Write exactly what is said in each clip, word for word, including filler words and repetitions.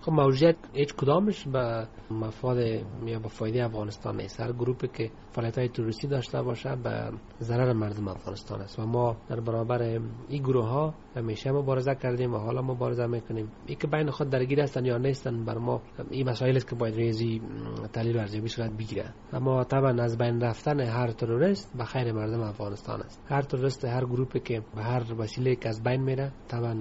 خب موجودیت هیچ کدامش به مفاد یا به فایده افغانستان نیست. هر گروپی که فعالیت‌های تروریستی داشته باشه به ضرر مردم افغانستان است و ما در برابر این گروه ها همیشه مبارزه کردیم و حالا مبارزه میکنیم. این که بین خود درگیر هستن یا نیستن بر ما این مسائل است که باید ریزی تحلیل و ارزیابی صورت بگیره. اما طبعا از بین رفتن هر تروریست به خیر مردم افغانستان است. هر تروریست، هر گروپی که به هر وسیله که از بین میره طبعا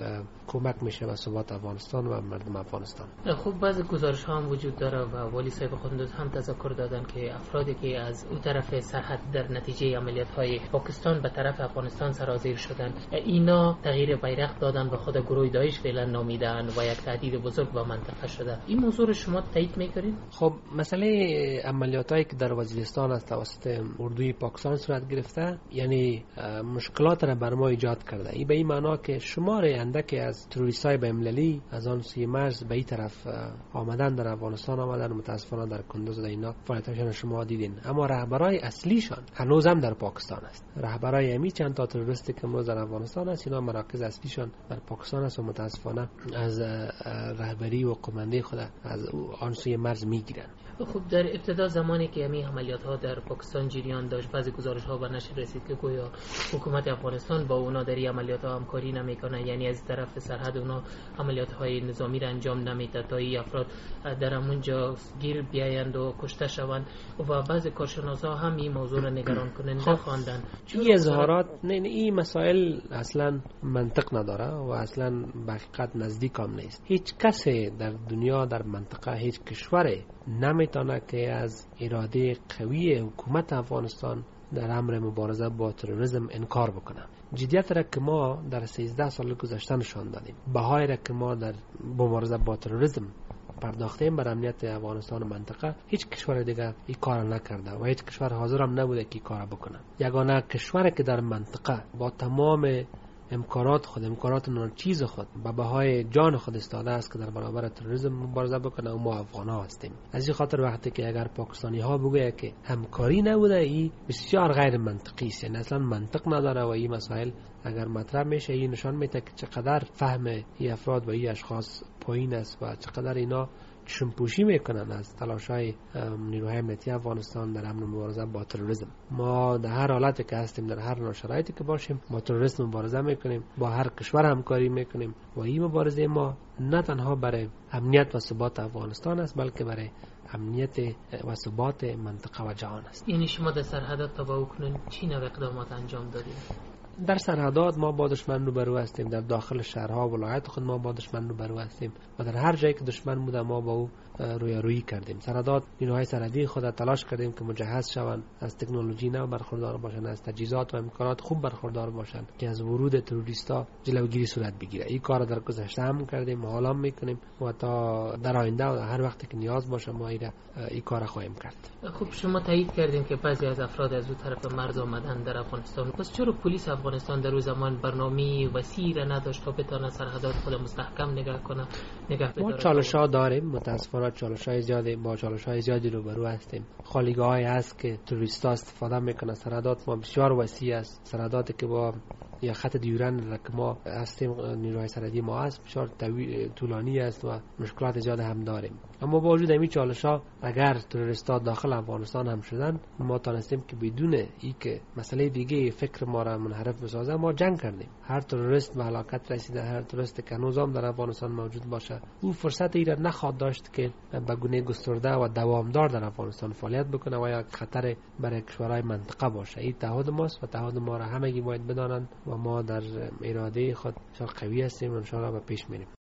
کمک میشه به ثبات افغانستان و مردم افغانستان. خب بعضی گزارش ها هم وجود داره و والی صاحب خودت هم تذکر دادن که افرادی که از اون طرف سرحد در نتیجه عملیات های پاکستان به طرف افغانستان سرازیر شدن، اینا تغییر بیرق دادن به خود گروه داعش فعلا نامیدن و یک تهدید بزرگ به منطقه شده. این موضوع رو شما تایید میکنین؟ خب مسئله عملیات هایی که در وزیرستان از توسط اردوی پاکستان صورت گرفته یعنی مشکلات را بر ما ایجاد کرده. این به این معنا که شمار اندکی از تروریستای بین‌المللی از آن سوی مرز به این طرف آمدن در افغانستان آمدن، متاسفانه در کندوز و اینا فعالیتاشون شما دیدین، اما رهبرای اصلیشان هنوز هم در پاکستان است. رهبرای امی چند تا تروریستی که امروز در افغانستان است اینا مراکز اصلیشان در پاکستان است و متاسفانه از رهبری و قماندهی خود از آن سوی مرز میگیرن. خب در ابتدا زمانی که همین عملیات ها در پاکستان جریان داشت بعضی گزارش ها به نشر رسید که گویا حکومت افغانستان با اونا در این عملیات ها همکاری نمیکنه، یعنی از طرف سرحد اونا عملیات های نظامی را انجام نمیده تا این افراد در همونجا گیر بیایند و کشته شوند و بعضی کارشناسا هم این موضوع را نگران کننده خواندن. این اظهارات نه نه این مسائل اصلا منطق نداره و اصلا به حقیقت نزدیک هم نیست. هیچ کسی در دنیا در منطقه، هیچ کشوری نمیتونه که از اراده قوی حکومت افغانستان در امر مبارزه با تروریسم انکار بکنه. جدیت را که ما در سیزده سال گذشته نشان دادیم، بهای را که ما در مبارزه با تروریسم پرداختیم بر امنیت افغانستان و منطقه، هیچ کشور دیگه این کار نکرده و هیچ کشور حاضر هم نبوده که این کار بکنه. یگانه کشوری که در منطقه با تمام امکانات خود، امکانات ناچیز خود به بهای جان خود استاده است که در برابر تروریسم مبارزه بکنه و ما افغان ها هستیم. از این خاطر وقتی که اگر پاکستانی ها بگوید که همکاری نبوده، این بسیار غیر منطقی است، یعنی اصلا منطق نداره و این مسائل اگر مطرح میشه این نشان میده که چقدر فهم این افراد و این اشخاص پایین است و چقدر اینا چشم‌پوشی میکنن از تلاش‌های نیروهای امنیتی افغانستان در امر مبارزه با تروریسم. ما در هر حالتی که هستیم، در هر نوع شرایطی که باشیم، با تروریسم مبارزه میکنیم، با هر کشور همکاری میکنیم و این مبارزه ما نه تنها برای امنیت و ثبات افغانستان است بلکه برای امنیت و ثبات منطقه و جهان است. یعنی شما در سرحدات تبعو کنن چی نوع اقدامات انجام دادید؟ در سرحدات ما با دشمن روبرو هستیم، در داخل شهرها و ولایت خود ما با دشمن روبرو هستیم و در هر جایی که دشمن بوده ما با او رویارویی کردیم. سرحدات نیروهای سرحدی خود تلاش کردیم که مجهز شوند، از تکنولوژی نو برخوردار باشند، از تجهیزات و امکانات خوب برخوردار باشند که از ورود تروریستا جلوگیری صورت بگیره. این کار در گذشته هم کردیم، حالا هم میکنیم و تا در آینده و هر وقتی که نیاز باشه ما این این کار خواهیم کرد. خب شما تایید کردین که بعضی از افراد از اون طرف مرز آمدن در افغانستان، پس چرا پلیس افغانستان در اون زمان برنامه وسیعی را نداشت تا بتونه سرحدات خود مستحکم نگاه کنه، نگاه بداره؟ ما چالش‌ها داریم، متأسفانه چالش‌های زیادی با چالش‌های زیادی روبرو هستیم. خالیگاه‌هایی هست که تروریست‌ها استفاده میکنن. سرحدات ما بسیار وسیع است، سرحداتی که با یا خط دیورن که ما هستیم، نیروهای سرحدی ما هست بسیار طولانی است و مشکلات زیاد هم داریم. اما با وجود این چالش‌ها اگر تروریست‌ها داخل افغانستان هم شدن، ما تونستیم که بدون ای که مسئله دیگه فکر ما را منحرف بسازه ما جنگ کردیم. هر تروریست به هلاکت رسیده، هر تروریستی که نظام در افغانستان موجود باشه او فرصت ای را نخواد داشت که به گونه گسترده و دوامدار در افغانستان فعالیت بکنه و یا خطر برای کشورهای منطقه باشه. این تعهد ماست و تعهد ما را همگی باید بدانند و ما در اراده خود بسیار قوی هستیم و ان شاء الله به پیش میریم.